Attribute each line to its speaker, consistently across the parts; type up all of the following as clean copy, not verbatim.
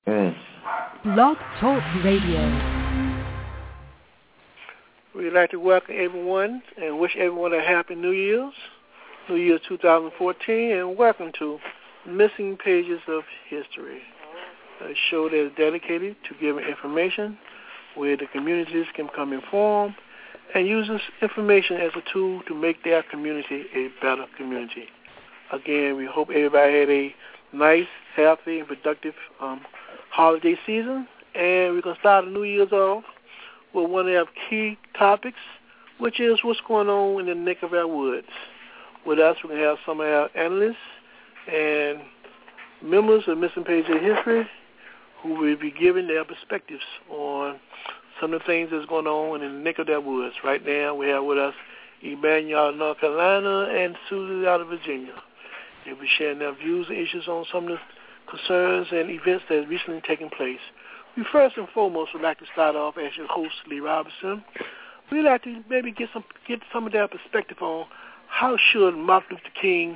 Speaker 1: Blog Talk Radio.
Speaker 2: We'd like to welcome everyone and wish everyone a happy New Year's, New Year 2014, and welcome to Missing Pages of History, a show that is dedicated to giving information where the communities can become informed and use this information as a tool to make their community a better community. Again, we hope everybody had a nice, healthy, and productive holiday season, and we're going to start the New Year's off with one of our key topics, which is what's going on in the neck of our woods. With us, we're going to have some of our analysts and members of Missing Pages of History who will be giving their perspectives on some of the things that's going on in the neck of their woods. Right now, we have with us Emmanuel out of North Carolina and Susie out of Virginia. They'll be sharing their views and issues on some of the concerns and events that have recently taken place. We first and foremost would like to start off as your host, Lee Robinson. We'd like to maybe get some of their perspective on how should Martin Luther King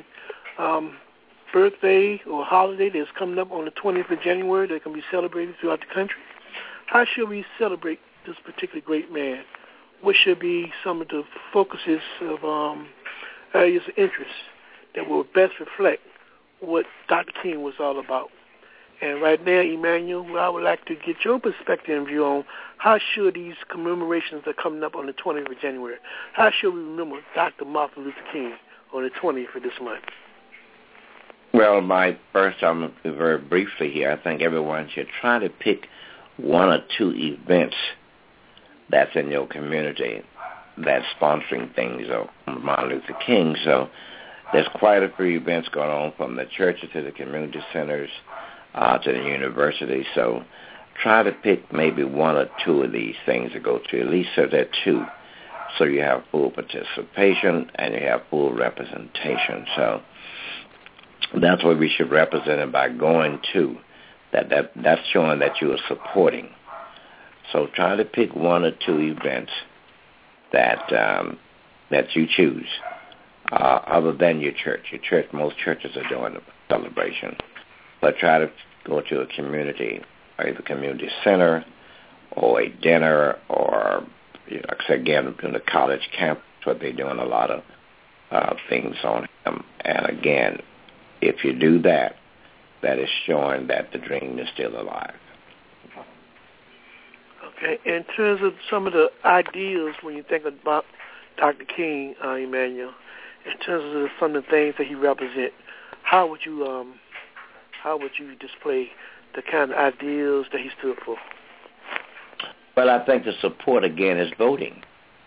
Speaker 2: birthday or holiday that's coming up on the 20th of January that can be celebrated throughout the country. How should we celebrate this particular great man? What should be some of the focuses of areas of interest that will best reflect what Dr. King was all about? And right now, Emmanuel, I would like to get your perspective and view on how should these commemorations that are coming up on the 20th of January, how should we remember Dr. Martin Luther King on the 20th of this month?
Speaker 3: Well, I'm very briefly here, I think everyone should try to pick one or two events that's in your community that's sponsoring things of Martin Luther King. So there's quite a few events going on from the churches to the community centers to the university. So try to pick maybe one or two of these things to go to, at least so there are two. So you have full participation and you have full representation. So that's what we should represent it by going to. That's showing that you are supporting. So try to pick one or two events that you choose, other than your church. Your church, most churches are doing a celebration, but try to go to a community, either community center or a dinner, or again, in the college campus, where they're doing a lot of things on him. And again, if you do that, that is showing that the dream is still alive.
Speaker 2: Okay. In terms of some of the ideas when you think about Dr. King, Emmanuel, in terms of some of the things that he represents, how would you display the kind of ideals that he stood for?
Speaker 3: Well, I think the support again is voting.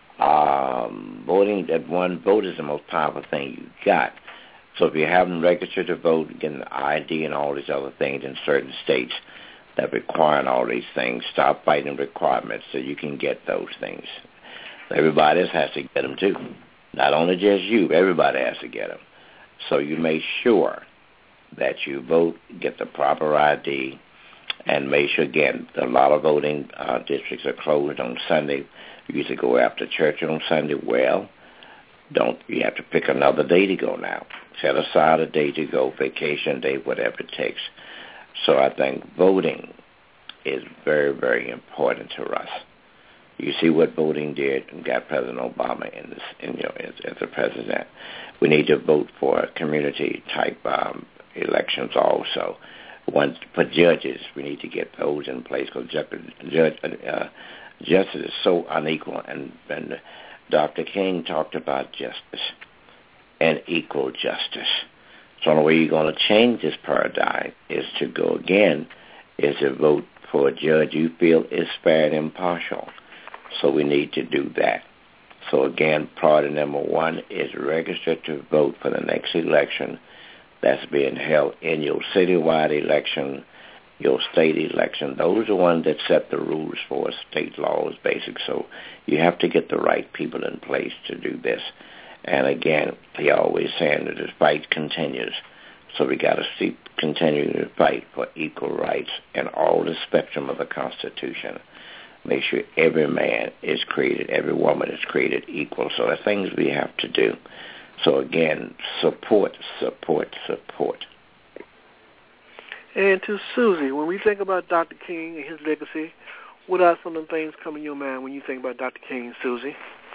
Speaker 3: Voting, that one vote is the most powerful thing you got. So if you haven't registered to vote, getting the ID and all these other things in certain states that require all these things, stop fighting requirements so you can get those things. Everybody else has to get them too. Not only just you, everybody has to get them. So you make sure that you vote, get the proper ID, and make sure, again, a lot of voting districts are closed on Sunday. You used to go after church on Sunday. Well, you have to pick another day to go now. Set aside a day to go, vacation day, whatever it takes. So I think voting is very, very important to us. You see what voting did and got President Obama as the president. We need to vote for community-type elections also. For judges, we need to get those in place because justice is so unequal. And Dr. King talked about justice and equal justice. So the only way you're going to change this paradigm is to vote for a judge you feel is fair and impartial. So we need to do that. So again, priority number one is register to vote for the next election that's being held in your citywide election, your state election. Those are the ones that set the rules for state laws, basic. So you have to get the right people in place to do this. And again, he always saying that this fight continues. So we got to continue to fight for equal rights in all the spectrum of the Constitution. Make sure every man is created, every woman is created equal. So the things we have to do. So again, support.
Speaker 2: And to Susie, when we think about Dr. King and his legacy, what are some of the things come in your mind when you think about Dr. King, Susie?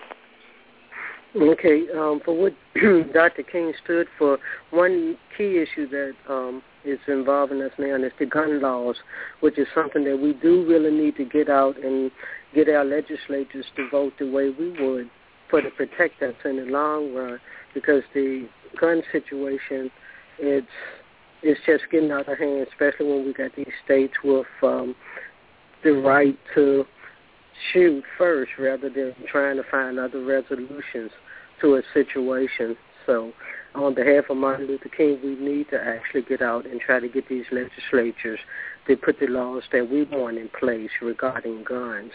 Speaker 4: Okay, for what Dr. King stood for, one key issue that is involving us now is the gun laws, which is something that we do really need to get out and get our legislators to vote the way we would to protect us in the long run, because the gun situation, it's just getting out of hand, especially when we got these states with the right to shoot first rather than trying to find other resolutions to a situation. So on behalf of Martin Luther King, we need to actually get out and try to get these legislatures to put the laws that we want in place regarding guns.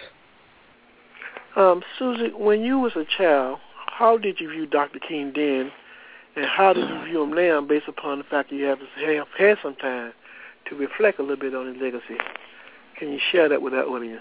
Speaker 2: Susie, when you was a child, how did you view Dr. King then, and how did you view him now based upon the fact that you have had some time to reflect a little bit on his legacy? Can you share that with our audience?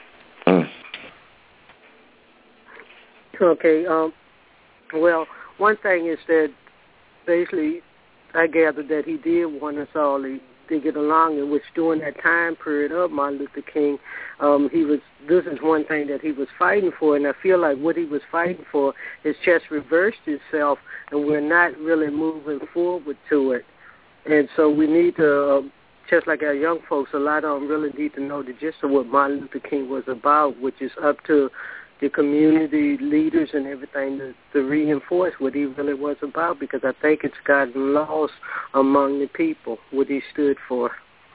Speaker 4: Okay. Well, one thing is that basically I gathered that he did want us all to get along, in which during that time period of Martin Luther King, this is one thing that he was fighting for, and I feel like what he was fighting for has just reversed itself, and we're not really moving forward to it. And so we need to, just like our young folks, a lot of them really need to know the gist of what Martin Luther King was about, which is up to the community leaders and everything to reinforce what he really was about, because I think it's gotten lost among the people, what he stood for.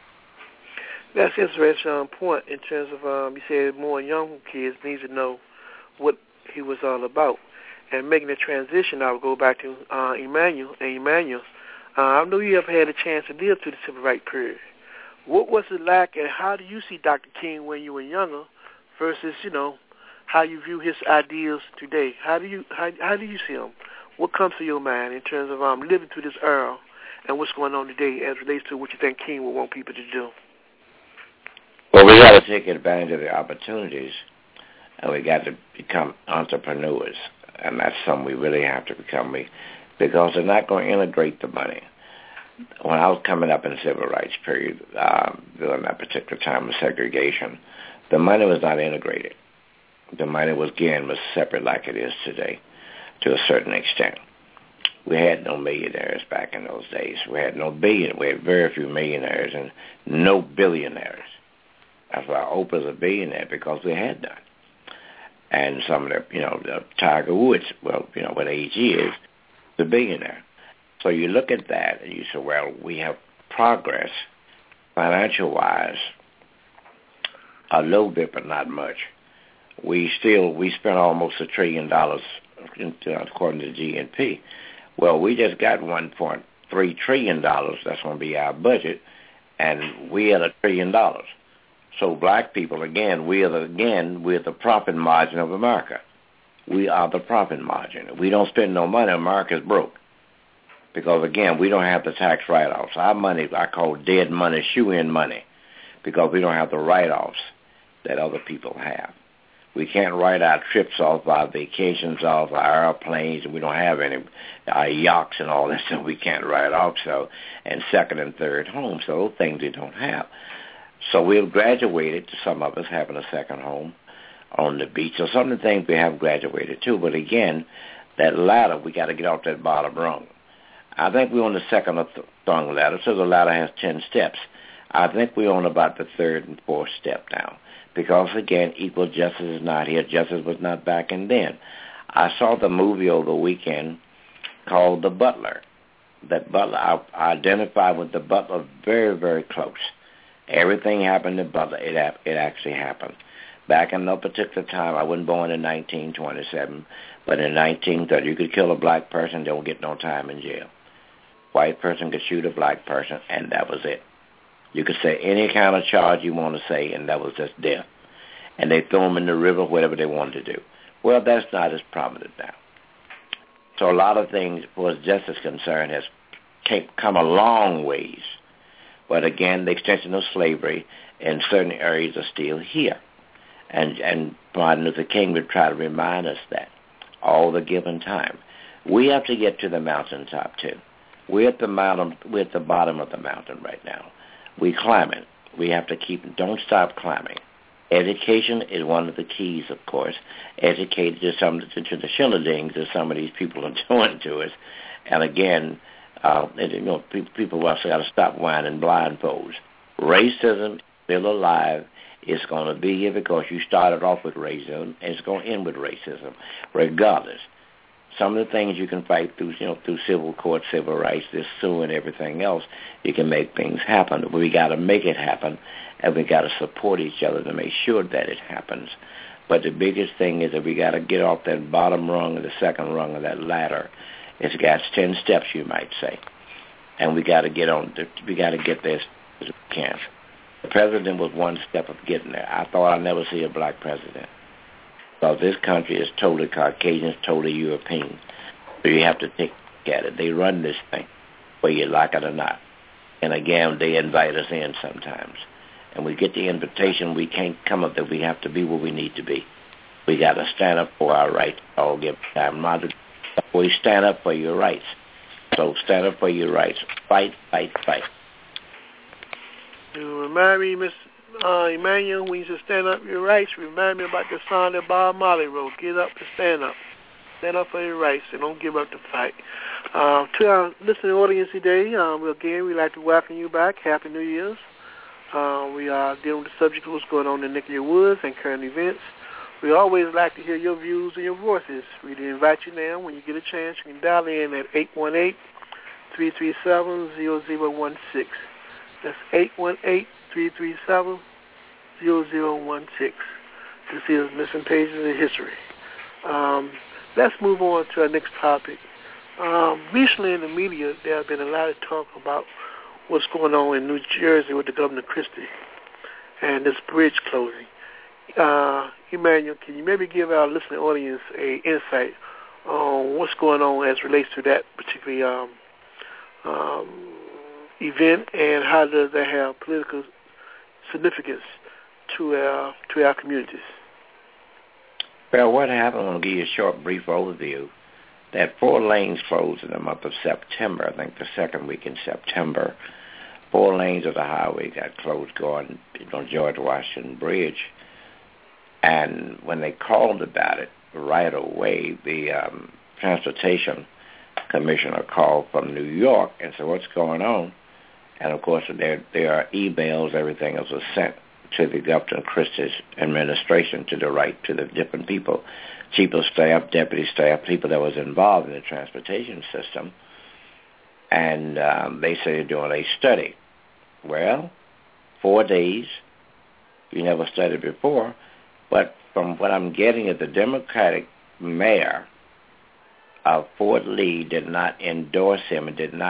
Speaker 2: That's an interesting point in terms of, you said more young kids need to know what he was all about. And making the transition, I would go back to Emmanuel. I know you have had a chance to live through the civil rights period. What was it like, and how do you see Dr. King when you were younger versus, how you view his ideals today? How do you see him? What comes to your mind in terms of living through this era and what's going on today as relates to what you think King would want people to do?
Speaker 3: Well, we got to take advantage of the opportunities, and we got to become entrepreneurs, and that's something we really have to become, because they're not going to integrate the money. When I was coming up in the civil rights period, during that particular time of segregation, the money was not integrated. The money was separate like it is today to a certain extent. We had no millionaires back in those days. We had very few millionaires and no billionaires. That's why Oprah's a billionaire, because we had none. And some of the Tiger Woods, what age he is, the billionaire. So you look at that and you say, well, we have progress financial-wise a little bit, but not much. We spent almost $1 trillion according to GNP. Well, we just got $1.3 trillion. That's going to be our budget, and we at $1 trillion. So black people, again, we're the profit margin of America. We are the profit margin. If we don't spend no money, America's broke. Because, again, we don't have the tax write-offs. Our money, I call dead money, shoe-in money, because we don't have the write-offs that other people have. We can't write our trips off, our vacations off, our airplanes, and we don't have any, our yachts and all that stuff we can't write off, and second and third homes, so those things we don't have. So we've graduated to some of us having a second home on the beach. So some of the things we have graduated to, but again, that ladder, we got to get off that bottom rung. I think we're on the second or third ladder, so the ladder has 10 steps. I think we're on about the third and fourth step now. Because, again, equal justice is not here. Justice was not back in then. I saw the movie over the weekend called The Butler. I identified with The Butler very, very close. Everything happened to Butler. It actually happened. Back in no particular time, I wasn't born in 1927, but in 1930, you could kill a black person, don't get no time in jail. White person could shoot a black person, and that was it. You could say any kind of charge you want to say, and that was just death. And they threw them in the river, whatever they wanted to do. Well, that's not as prominent now. So a lot of things, as far as justice is concerned, has come a long ways. But again, the extension of slavery in certain areas are still here. And Martin Luther King would try to remind us that all the given time. We have to get to the mountaintop, too. We're at the bottom of the mountain right now. We climbing. We have to don't stop climbing. Education is one of the keys, of course. Educated to the shillings that some of these people are doing to us. And again, people also got to stop whining blindfolds. Racism is still alive. It's going to be here because you started off with racism, and it's going to end with racism, regardless. Some of the things you can fight through, through civil court, civil rights, this suing, everything else, you can make things happen. But we got to make it happen, and we got to support each other to make sure that it happens. But the biggest thing is that we got to get off that bottom rung or the second rung of that ladder. It's got 10 steps, you might say, and we got to get on. We got to get there as we can. The president was one step of getting there. I thought I'd never see a black president. Because this country is totally Caucasian, totally European. So you have to take a look at it. They run this thing, whether you like it or not. And again, they invite us in sometimes. And we get the invitation, we can't come up there. We have to be where we need to be. We got to stand up for our rights. I'll give time. We stand up for your rights. So stand up for your rights. Fight, fight, fight.
Speaker 2: You remind me, Miss Emmanuel, when you say stand up for your rights, remind me about the song that Bob Marley wrote, Get Up to Stand Up. Stand up for your rights and don't give up the fight. To our listening audience today, we'd like to welcome you back. Happy New Year's. We are dealing with the subject of what's going on in Nicolet Woods and current events. We always like to hear your views and your voices. We invite you now, when you get a chance, you can dial in at 818-337-0016. That's 818-337-0016 to see the missing pages of history. Let's move on to our next topic. Recently in the media, there has been a lot of talk about what's going on in New Jersey with the Governor Christie and this bridge closing. Emmanuel, can you maybe give our listening audience an insight on what's going on as relates to that particular event, and how does that have political significance to our communities?
Speaker 3: Well, what happened, I'll give you a short, brief overview, that 4 lanes closed in the month of September, I think the second week in September. 4 lanes of the highway got closed going on George Washington Bridge. And when they called about it right away, the Transportation Commissioner called from New York and said, what's going on? And, of course, there are emails, everything else was sent to the Governor Christie's administration, to the different people, chief of staff, deputy staff, people that was involved in the transportation system. And they say they're doing a study. Well, 4 days, you never studied before, but from what I'm getting is the Democratic mayor of Fort Lee did not endorse him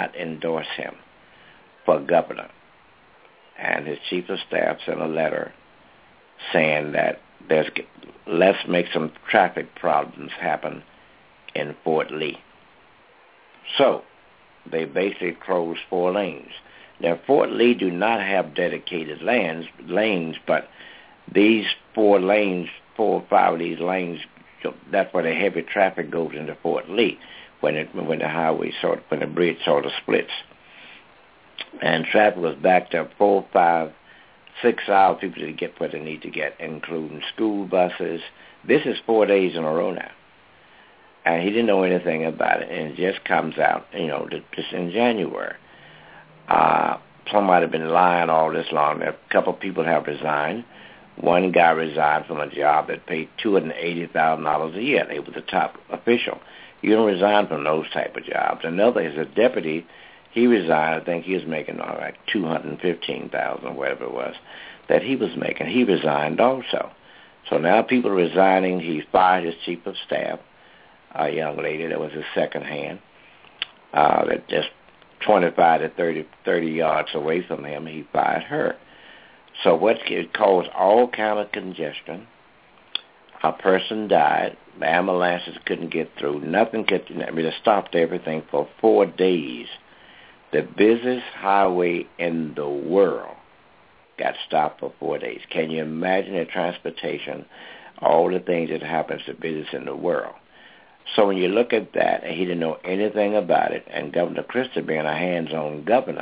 Speaker 3: for governor. And his chief of staff sent a letter saying that let's make some traffic problems happen in Fort Lee. So they basically closed 4 lanes. Now, Fort Lee do not have dedicated lanes, but these 4 lanes, 4 or 5 of these lanes, that's where the heavy traffic goes into Fort Lee when the bridge sort of splits. And traffic was backed up 4, 5, 6 hours. People didn't get what they need to get, including school buses. This is 4 days in a row now. And he didn't know anything about it, and it just comes out, just in January. Somebody had been lying all this long. A couple of people have resigned. One guy resigned from a job that paid $280,000 a year. He was the top official. You don't resign from those type of jobs. Another is a deputy. He resigned. I think he was making like $215,000, whatever it was, that he was making. He resigned also. So now people are resigning. He fired his chief of staff, a young lady that was his second hand, that just 25 to 30 yards away from him. He fired her. So it caused all kind of congestion. A person died. The ambulances couldn't get through. Nothing could. It stopped everything for 4 days. The busiest highway in the world got stopped for 4 days. Can you imagine the transportation, all the things that happens to business in the world? So when you look at that, and he didn't know anything about it, and Governor Christie being a hands-on governor,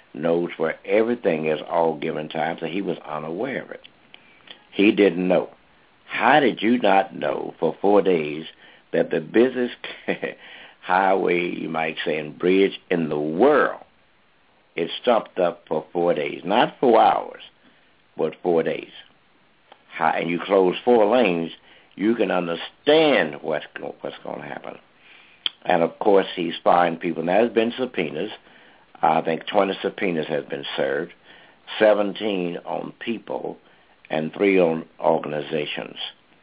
Speaker 3: knows where everything is all given time, so he was unaware of it. He didn't know. How did you not know for 4 days that the busiest highway, you might say, and bridge in the world is stopped up for 4 days? Not 4 hours, but 4 days. And you close 4 lanes, you can understand what's going to happen. And, of course, he's fined people. Now, there's been subpoenas. I think 20 subpoenas have been served, 17 on people, and 3 on organizations.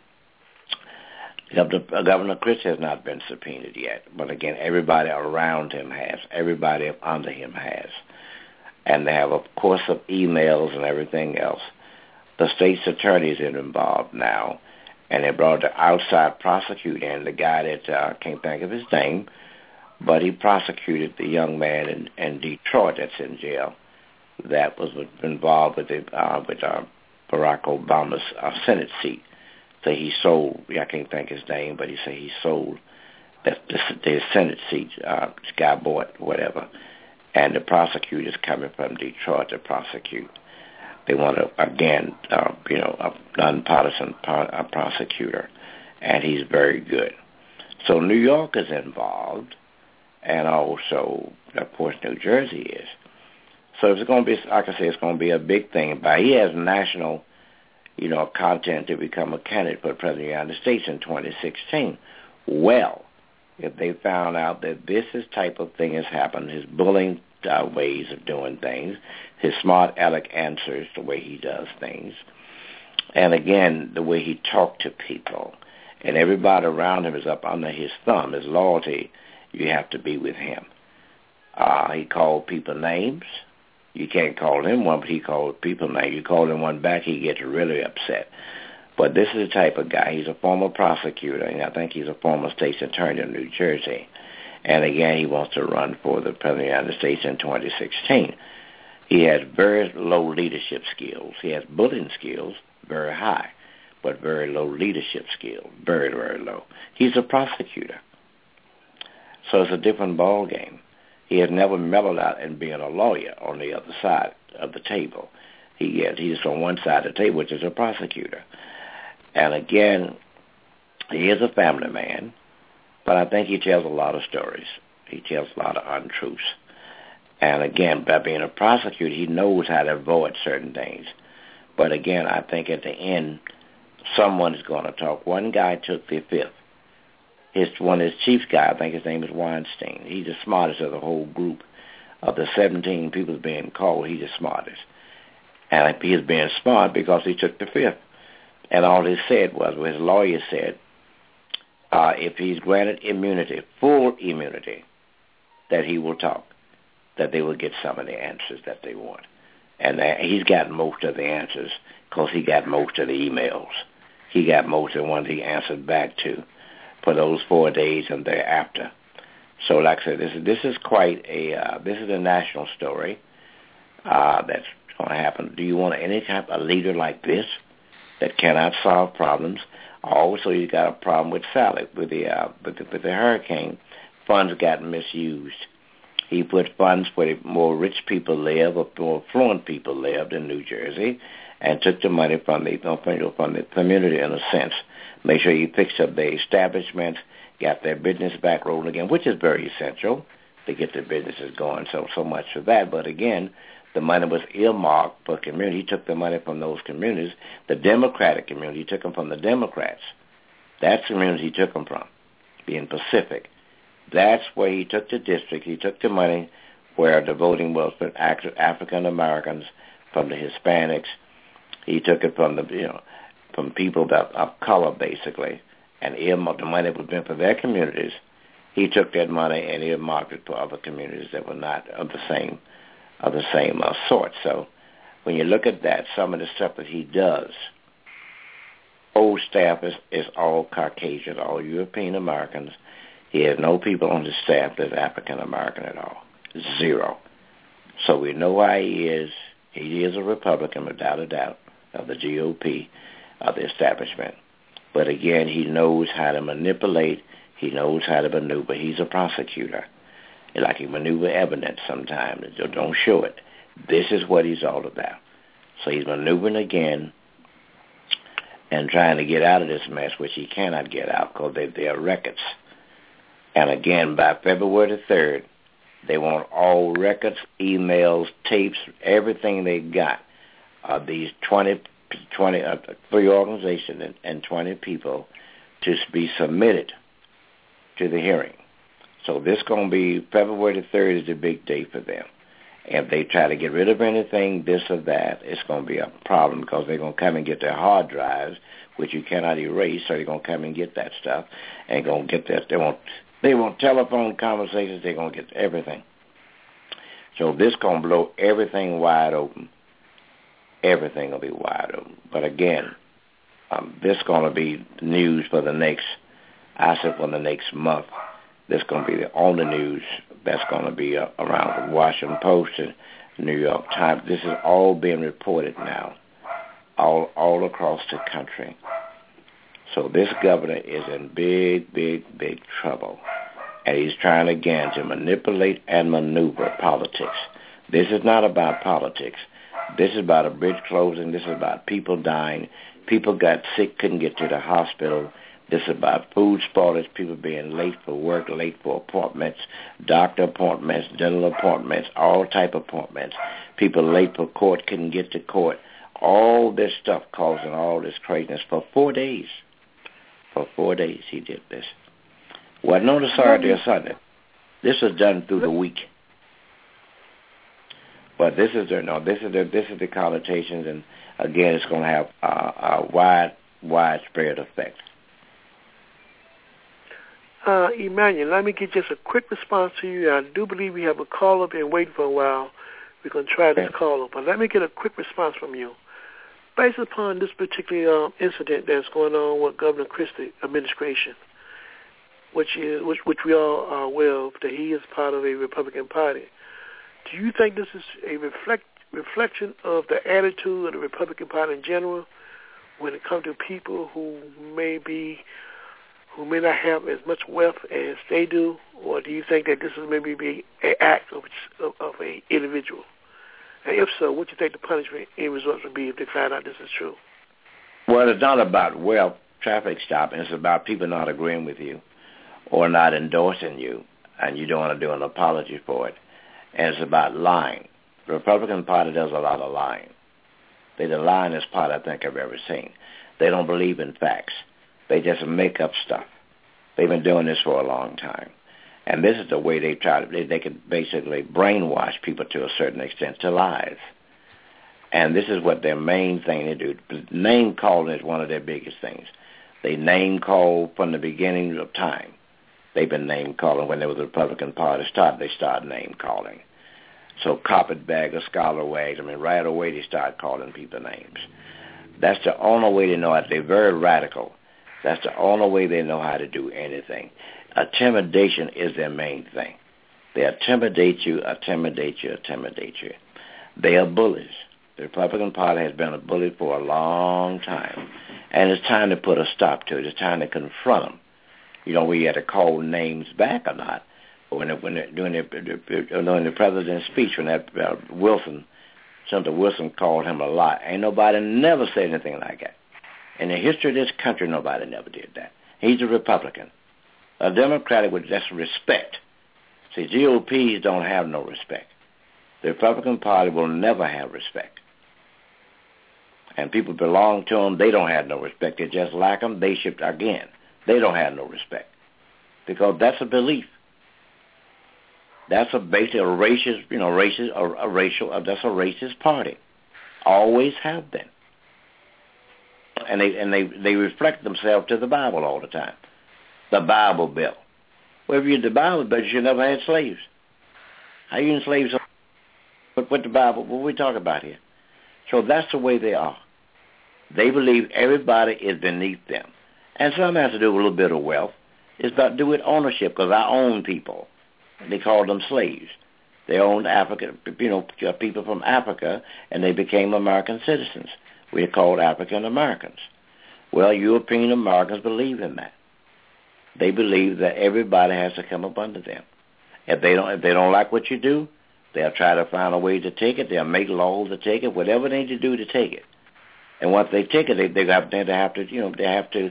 Speaker 3: Governor Christie has not been subpoenaed yet, but again, everybody around him has. Everybody under him has. And they have, of course, of emails and everything else. The state's attorneys are involved now, and they brought the outside prosecutor in, the guy that I can't think of his name, but he prosecuted the young man in Detroit that's in jail that was involved with Barack Obama's Senate seat. So he sold, I can't think his name, but he said he sold the Senate seat. This guy bought whatever. And the prosecutor's coming from Detroit to prosecute. They want to, again, a nonpartisan prosecutor, and he's very good. So New York is involved, and also, of course, New Jersey is. So it's going to be, like I say, it's going to be a big thing. But he has national, content to become a candidate for the President of the United States in 2016. Well, if they found out that this type of thing has happened, his bullying ways of doing things, his smart aleck answers, the way he does things, and again, the way he talked to people, and everybody around him is up under his thumb, his loyalty, you have to be with him. He called people names. You can't call him one, but he called people names. You call him one back, he gets really upset. But this is the type of guy. He's a former prosecutor, and I think he's a former state's attorney in New Jersey. And again, he wants to run for the President of the United States in 2016. He has very low leadership skills. He has bullying skills, very high, but very low leadership skills, very, very low. He's a prosecutor. So it's a different ball game. He has never mellowed out in being a lawyer on the other side of the table. He's on one side of the table, which is a prosecutor. And again, he is a family man, but I think he tells a lot of stories. He tells a lot of untruths. And again, by being a prosecutor, he knows how to avoid certain things. But again, I think at the end, someone is going to talk. One guy took the fifth. One of his chief guy, I think his name is Weinstein. He's the smartest of the whole group. Of the 17 people being called, he's the smartest. And he is being smart because he took the fifth. And all he said was, his lawyer said, if he's granted immunity, full immunity, that he will talk, that they will get some of the answers that they want. And he's got most of the answers because he got most of the emails. He got most of the ones he answered back to for those 4 days and thereafter. So like I said, this is quite this is a national story that's going to happen. Do you want any type of leader like this that cannot solve problems? Also, you got a problem with Sally, with the hurricane. Funds got misused. He put funds where more rich people live, or more affluent people lived in New Jersey, and took the money from the community in a sense. Make sure you fixed up their establishments, got their business back rolling again, which is very essential to get their businesses going. So much for that. But again, the money was earmarked for community. He took the money from those communities. The Democratic community, he took them from the Democrats. That's the community he took them from, being Pacific. That's where he took the district. He took the money where the voting was for African Americans, from the Hispanics. He took it from from people of color, basically, and earmarked the money that would have been for their communities. He took that money and earmarked it for other communities that were not of the same sort. So when you look at that, some of the stuff that he does, whole staff is all Caucasian, all European Americans. He has no people on his staff that's African American at all. Zero. So we know why he is. He is a Republican, without a doubt, of the GOP, of the establishment. But again, he knows how to manipulate. He knows how to maneuver. He's a prosecutor. Like he maneuver evidence sometimes. Don't show it. This is what he's all about. So he's maneuvering again and trying to get out of this mess, which he cannot get out because they are records. And again, by February the 3rd, they want all records, emails, tapes, everything they got of these 3 organizations and 20 people to be submitted to the hearing. So this going to be February the 3rd is the big day for them. If they try to get rid of anything, this or that, it's going to be a problem because they're going to come and get their hard drives, which you cannot erase, so they're going to come and get that stuff and going to get that. They want telephone conversations. They're going to get everything. So this going to blow everything wide open. Everything will be wide open. But again, this going to be news for the next, for the next month. This is going to be the only news that's going to be around the Washington Post and New York Times. This is all being reported now, all across the country. So this governor is in big, big, big trouble. And he's trying again to manipulate and maneuver politics. This is not about politics. This is about a bridge closing. This is about people dying. People got sick, couldn't get to the hospital. This is about food spoilage, people being late for work, late for appointments, doctor appointments, dental appointments, all type of appointments. People late for court, couldn't get to court. All this stuff causing all this craziness for 4 days. For 4 days he did this. Wasn't on a Saturday or Sunday. This was done through the week. But this is the connotations, and again, it's going to have a widespread effect.
Speaker 2: Emmanuel, let me get just a quick response to you. I do believe we have a caller been waiting for a while. We're going to try this caller, but let me get a quick response from you. Based upon this particular incident that's going on with Governor Christie administration, which we all are aware of, that he is part of a Republican Party, do you think this is a reflection of the attitude of the Republican Party in general when it comes to people who may not have as much wealth as they do, or do you think that this is maybe an act of an individual? And if so, what do you think the punishment and results would be if they find out this is true?
Speaker 3: Well, it's not about wealth, traffic stopping. It's about people not agreeing with you or not endorsing you, and you don't want to do an apology for it. And it's about lying. The Republican Party does a lot of lying. They're the lyingest party I think I've ever seen. They don't believe in facts. They just make up stuff. They've been doing this for a long time. And this is the way they can basically brainwash people to a certain extent to lies. And this is what their main thing they do. Name calling is one of their biggest things. They name call from the beginning of time. They've been name calling when there was a Republican Party started. They started name calling. So carpetbagger, scalawags, right away they start calling people names. That's the only way they know how. They're very radical. That's the only way they know how to do anything. Intimidation is their main thing. They intimidate you. They are bullies. The Republican Party has been a bully for a long time, and it's time to put a stop to it. It's time to confront them. We had to call names back or not. During the president's speech, when that Senator Wilson called him a lie, ain't nobody never said anything like that. In the history of this country, nobody never did that. He's a Republican. A Democratic with just respect. See, GOPs don't have no respect. The Republican Party will never have respect. And people belong to them, they don't have no respect. They just like them, they shift again. They don't have no respect. Because that's a belief. That's basically a racist, that's a racist party. Always have been. And they reflect themselves to the Bible all the time. The Bible Belt. Well, if you read the Bible Belt, you should never had slaves. How you enslave someone? What the Bible, what we talk about here? So that's the way they are. They believe everybody is beneath them. And some has to do with a little bit of wealth. It's about to do with ownership, because I own people. They called them slaves. They owned Africa, people from Africa, and they became American citizens. We're called African Americans. Well, European Americans believe in that. They believe that everybody has to come up under them. If they don't like what you do, They'll try to find a way to take it. They'll make laws to take it, whatever they need to do to take it. And once they take it, they have to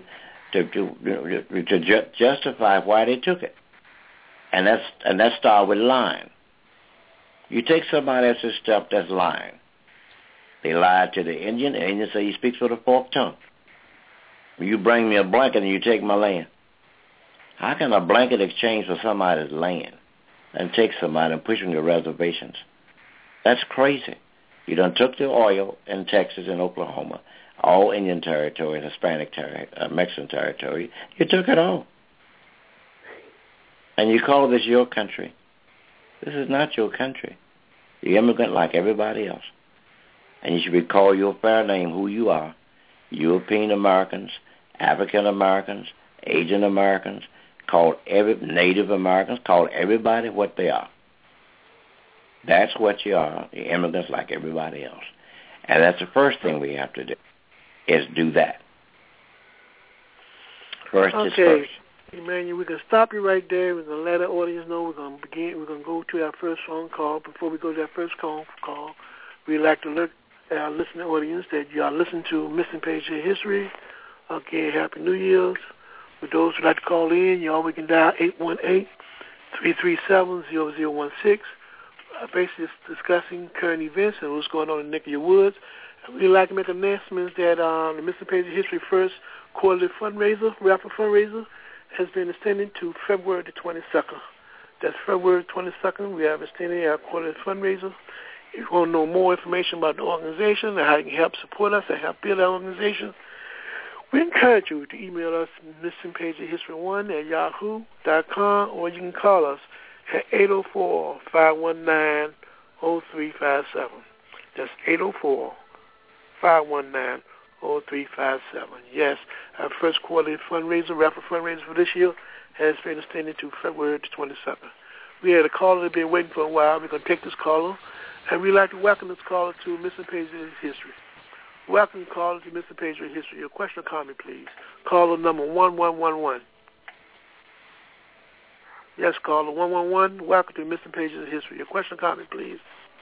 Speaker 3: justify why they took it. And that starts with lying. You take somebody else's stuff, that's lying. They lied to the Indian. The Indian say he speaks with a forked tongue. You bring me a blanket and you take my land. How can a blanket exchange for somebody's land and take somebody and push them to reservations? That's crazy. You done took the oil in Texas and Oklahoma, all Indian territory, Hispanic territory, Mexican territory. You took it all. And you call this your country. This is not your country. You're immigrant like everybody else. And you should be called your fair name, who you are. European Americans, African Americans, Asian Americans, called Native Americans, called everybody what they are. That's what you are. You're immigrants like everybody else. And that's the first thing we have to do, is do that. First is first.
Speaker 2: Emmanuel, we can stop you right there. We're going to let our audience know we're going to begin. We're going to go to our first phone call. Before we go to our first call, we'd like to look at our listening audience that you are listening to Missing Pages of History. Okay, Happy New Year's. For those who'd like to call in, you always can dial 818-337-0016. Basically discussing current events and what's going on in the neck of your woods. We'd like to make announcements that the Missing Pages of History first quarterly fundraiser, rapid fundraiser, has been extended to February the 22nd. That's February 22nd. We have extended our quarterly fundraiser. If you want to know more information about the organization and how you can help support us and help build our organization, we encourage you to email us missingpageshistory1@yahoo.com, or you can call us at 804-519-0357. That's 804-519-0357. Yes, our first quarterly fundraiser, rapid fundraiser for this year, has been extended to February the 22nd. We had a caller that's been waiting for a while. We're going to take this caller, and we'd like to welcome this caller to Missing Pages of History. Welcome, caller, to Missing Pages of History. Your question or comment, please. Caller number 1111. Yes, caller 111. Welcome to Missing Pages of History. Your question or comment, please.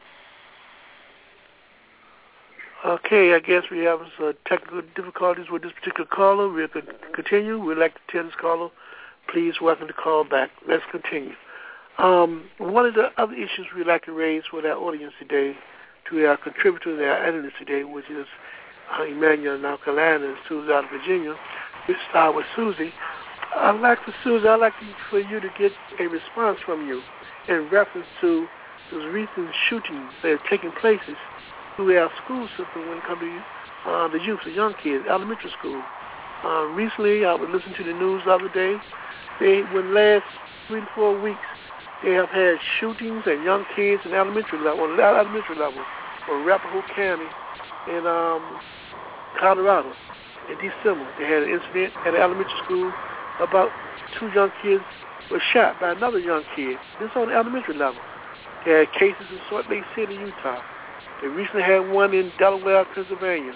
Speaker 2: Okay, I guess we have some technical difficulties with this particular caller. We'll continue. We'd like to tell this caller, please welcome the call back. Let's continue. One of the other issues we'd like to raise with our audience today, to our contributors and our editors today, which is Emmanuel in North Carolina and Susie out of Virginia. We start with Susie. I'd like for you to get a response from you in reference to those recent shootings that are taking places through our school system when it comes to the youth, the young kids, elementary school. Recently, I was listening to the news the other day. Within the last 3 to 4 weeks, they have had shootings and young kids in elementary level, on Arapahoe County in Colorado. In December, they had an incident at an elementary school. About 2 young kids were shot by another young kid. This on the elementary level. They had cases in Salt Lake City, Utah. They recently had one in Delaware, Pennsylvania.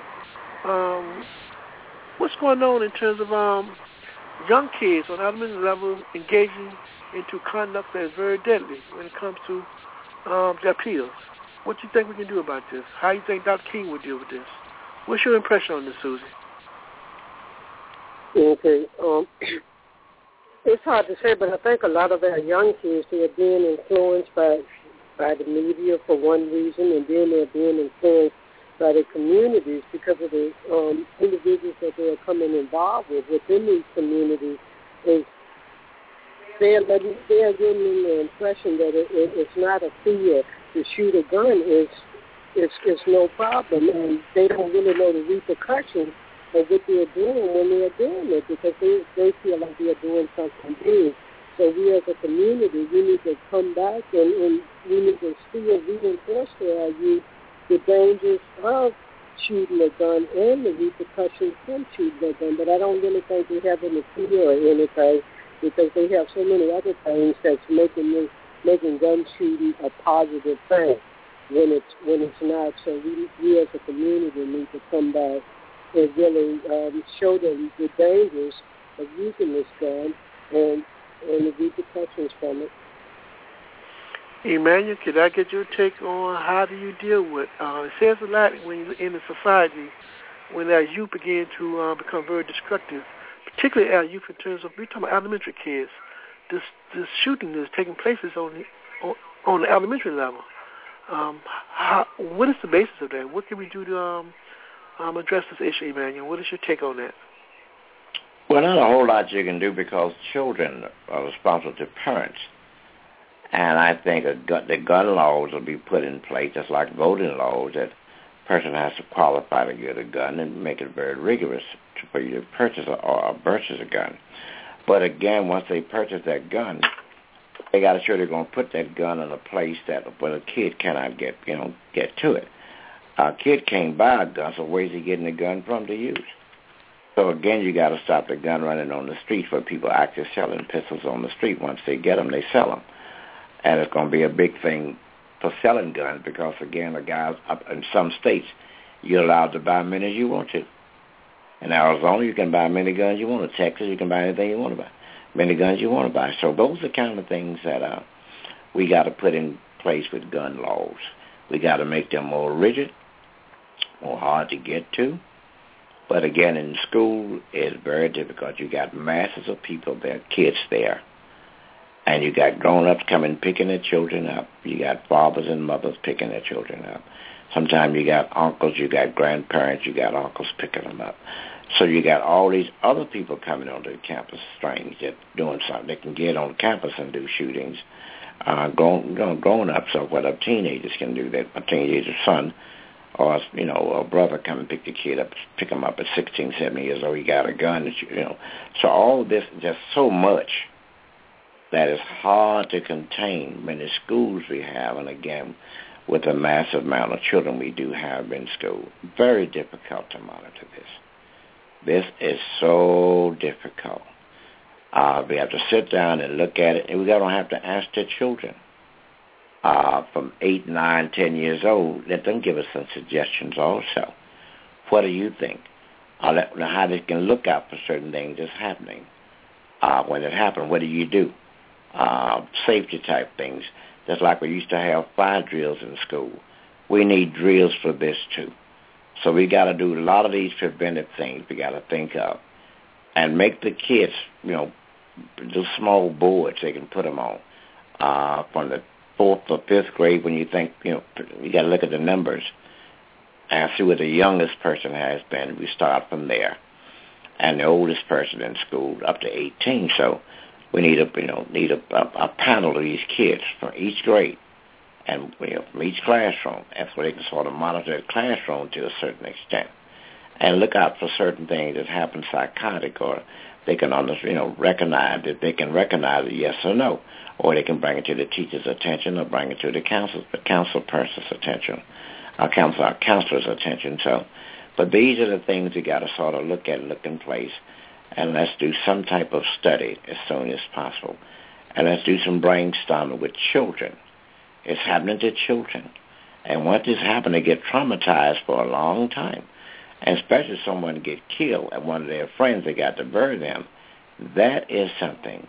Speaker 2: What's going on in terms of young kids on elementary level engaging into conduct that is very deadly when it comes to their peers? What do you think we can do about this? How do you think Dr. King would deal with this? What's your impression on this, Susie?
Speaker 4: Okay. It's hard to say, but I think a lot of our young kids, they are being influenced by the media for one reason, and then they're being influenced by the communities because of the individuals that they are coming involved with within these communities. They are getting the impression that it's not a fear to shoot a gun. It's no problem, and they don't really know the repercussions of what they're doing when they're doing it, because they feel like they're doing something big. So we as a community, we need to come back and we need to still reinforce to our youth the dangers of shooting a gun and the repercussions from shooting a gun. But I don't really think they have any fear or anything, because they have so many other things that's making gun shooting a positive thing when it's not. So we as a community need to come back and really show them the dangers of using this gun and the repercussions from it.
Speaker 2: Emmanuel, could I get your take on how do you deal with, it says a lot when you're in the society, when our youth begin to become very destructive, particularly our youth in terms of, we're talking about elementary kids. This shooting is taking place on the elementary level. What is the basis of that? What can we do to address this issue, Emmanuel? What is your take on that?
Speaker 3: Well, not a whole lot you can do because children are responsible to parents. And I think the gun laws will be put in place, just like voting laws, that a person has to qualify to get a gun and make it very rigorous for you to purchase a gun. But again, once they purchase that gun, they got to sure they're going to put that gun in a place that where a kid cannot get to it. A kid can't buy a gun, so where's he getting the gun from to use? So again, you got to stop the gun running on the street where people actually selling pistols on the street. Once they get them, they sell them. And it's going to be a big thing for selling guns because, again, the guys up in some states, you're allowed to buy many as you want to. In Arizona, you can buy many guns you want. In Texas, you can buy anything you want to buy, many guns you want to buy. So those are the kind of things that we got to put in place with gun laws. We got to make them more rigid, more hard to get to. But again, in school, it's very difficult. You got masses of people there, kids there. And you got grown-ups coming picking their children up. You got fathers and mothers picking their children up. Sometimes you got uncles, you got grandparents, you got uncles picking them up. So you got all these other people coming onto the campus, strange, that doing something. They can get on campus and do shootings. Grown-ups or what teenagers can do that. A teenager son or, a brother come and pick the kid up, pick him up at 16, 17 years old. He got a gun, So all of this is just so much that is hard to contain in the schools we have, and again, with the massive amount of children we do have in school. Very difficult to monitor this. This is so difficult. We have to sit down and look at it, and we don't have to ask the children from 8, 9, 10 years old. Let them give us some suggestions also. What do you think? How they can look out for certain things that's happening. When it happens, what do you do? Safety type things. Just like we used to have fire drills in school. We need drills for this too. So we got to do a lot of these preventive things we got to think of. And make the kids, do small boards they can put them on. From the 4th or 5th grade when you think, you got to look at the numbers and see what the youngest person has been. We start from there. And the oldest person in school up to 18. So we need a panel of these kids from each grade and from each classroom. That's where they can sort of monitor the classroom to a certain extent and look out for certain things that happen psychotic, or they can recognize that they can recognize it yes or no, or they can bring it to the teacher's attention or bring it to the counsel person's attention, our counselor's attention. So, but these are the things we got to sort of look at, look in place. And let's do some type of study as soon as possible. And let's do some brainstorming with children. It's happening to children. And once this happens, they get traumatized for a long time. And especially someone get killed and one of their friends, they got to bury them. That is something.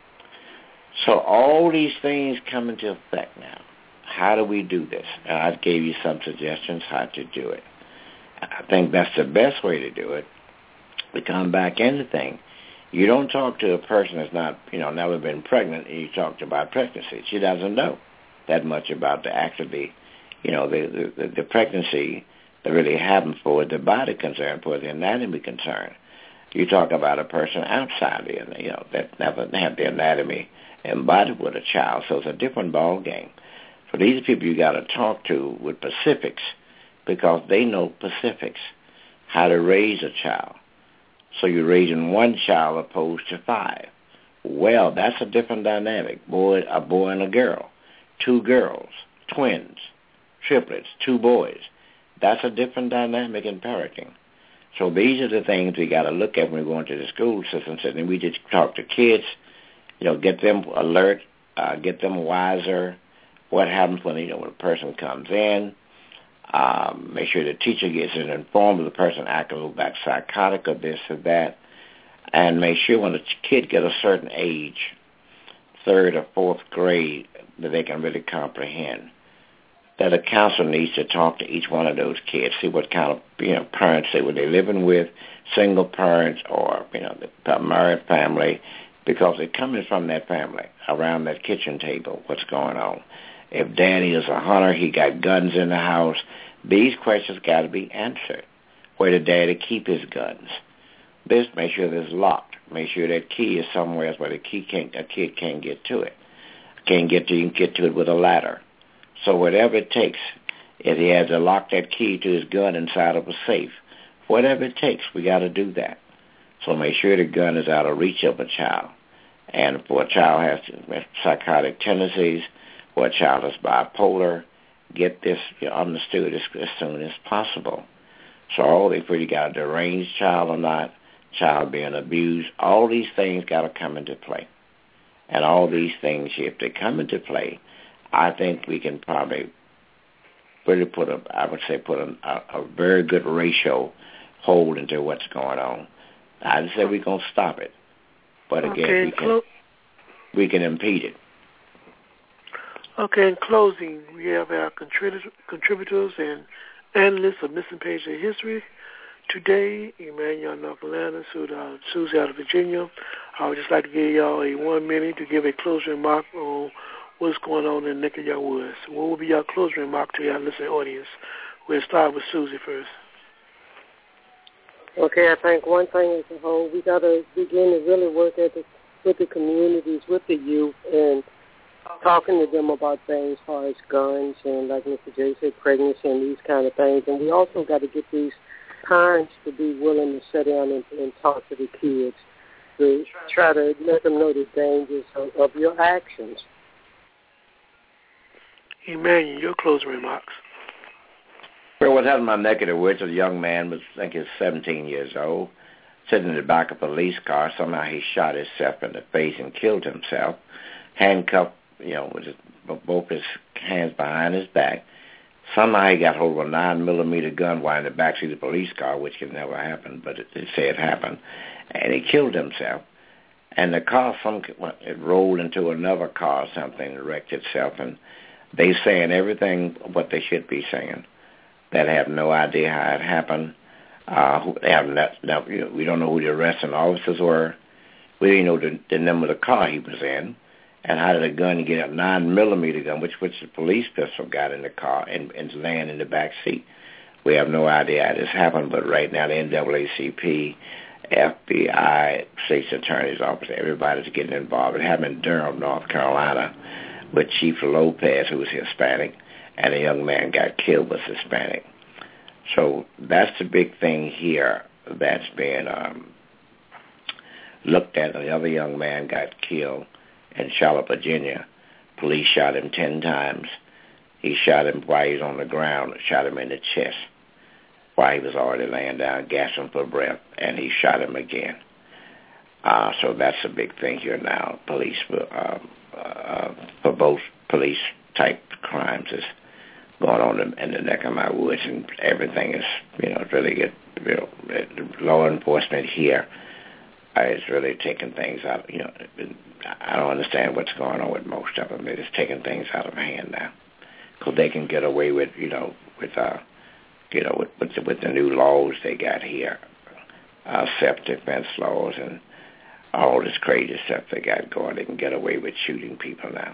Speaker 3: So all these things come into effect now. How do we do this? And I gave you some suggestions how to do it. I think that's the best way to do it. We come back into things. You don't talk to a person that's not, never been pregnant, and you talk about pregnancy. She doesn't know that much about the actually, the pregnancy that really happened for the body concern, for the anatomy concern. You talk about a person outside that never had the anatomy embodied with a child, so it's a different ball game. For these people, you got to talk to with specifics because they know specifics, how to raise a child. So you're raising one child opposed to 5. Well, that's a different dynamic. A boy and a girl. 2 girls, twins, triplets, 2 boys. That's a different dynamic in parenting. So these are the things we got to look at when we go into the school system. And we just talk to kids, get them alert, get them wiser. What happens when when a person comes in? Make sure the teacher gets informed of the person acting a little back psychotic or this or that. And make sure when the kid gets a certain age, 3rd or 4th grade, that they can really comprehend. That a counselor needs to talk to each one of those kids, see what kind of parents they were living with, single parents or the married family, because they're coming from that family around that kitchen table. What's going on? If Daddy is a hunter, he got guns in the house. These questions got to be answered. Where did Daddy keep his guns? This, make sure it's locked. Make sure that key is somewhere else where a kid can't get to it. You can get to it with a ladder. So whatever it takes, if he has to lock that key to his gun inside of a safe, whatever it takes, we got to do that. So make sure the gun is out of reach of a child. And if a child has psychotic tendencies, or a child is bipolar, get this understood as soon as possible. So all if you got a deranged child or not, child being abused, all these things got to come into play. And all these things, if they come into play, I think we can probably really put a very good ratio hold into what's going on. I didn't say we're going to stop it, but again, we can impede it.
Speaker 2: Okay, in closing, we have our contributors and analysts of Missing Pages of History. Today, Emmanuel North Carolina, Susie out of Virginia. I would just like to give y'all a 1 minute to give a closing remark on what's going on in the neck of your woods. What will be your closing remark to your listening audience? We'll start with Susie first.
Speaker 4: Okay, I think one thing as a whole, we got to begin to really work with the communities, with the youth, and talking to them about things as far as guns and, like Mr. J said, pregnancy and these kind of things. And we also got to get these parents to be willing to sit down and talk to the kids, to try to let them know the dangers of your actions.
Speaker 2: Emmanuel, your closing remarks.
Speaker 3: Well, what happened in my neck of the woods, a young man I think he's 17 years old, sitting in the back of a police car. Somehow he shot himself in the face and killed himself, handcuffed, with both his hands behind his back. Somehow he got hold of a 9mm gun while in the backseat of the police car, which can never happen, but they say it happened. And he killed himself. And the car, it rolled into another car or something, it wrecked itself. And they saying everything what they should be saying. That have no idea how it happened. We don't know who the arresting officers were. We didn't know the number of the car he was in. And how did a gun get a 9mm gun, which the police pistol got in the car and laying in the back seat? We have no idea how this happened, but right now the NAACP, FBI, State's Attorney's Office, everybody's getting involved. It happened in Durham, North Carolina, with Chief Lopez, who was Hispanic, and a young man got killed was Hispanic. So that's the big thing here that's being looked at. Another young man got killed in Charlotte, Virginia. Police shot him 10 times. He shot him while he was on the ground, shot him in the chest while he was already laying down, gasping for breath, and he shot him again. So that's a big thing here now. Police, for both police-type crimes is going on in the neck of my woods, and everything is, really good. Law enforcement here is really taking things out. I don't understand what's going on with most of them. They're just taking things out of hand now, because they can get away with, with the new laws they got here, self-defense laws, and all this crazy stuff they got going. They can get away with shooting people now.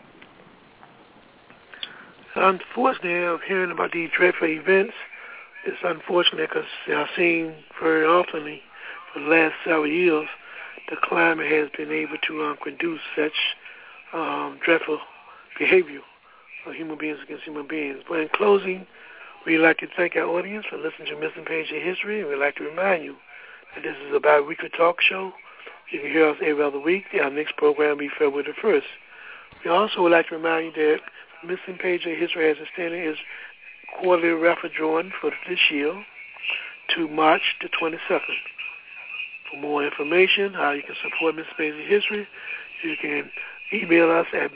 Speaker 2: Unfortunately, I'm hearing about these dreadful events. It's unfortunate because I've seen very often for the last several years the climate has been able to produce such dreadful behavior of human beings against human beings. But in closing, we'd like to thank our audience for listening to Missing Pages of History, and we'd like to remind you that this is a bi-weekly talk show. You can hear us every other week. Our next program will be February the 1st. We also would like to remind you that Missing Pages of History as a standing is quarterly raffle drawing for this year to March the 22nd. For more information, how you can support Missing Pages of History, you can email us at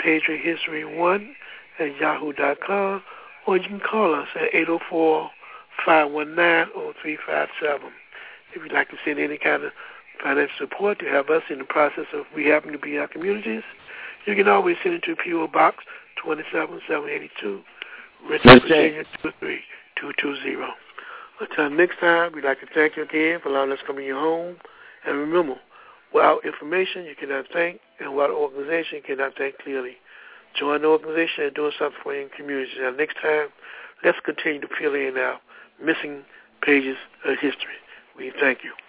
Speaker 2: missingpageshistory1@yahoo.com, or you can call us at 804-519-0357. If you'd like to send any kind of financial support to have us in the process of rehabbing to be in our communities, you can always send it to P.O. Box 27782, Richmond, Virginia 23220. Until next time, we'd like to thank you again for allowing us to come in your home. And remember, without information, you cannot think, and without organization, you cannot think clearly. Join the organization and doing something for your community. And next time, let's continue to fill in our missing pages of history. We thank you.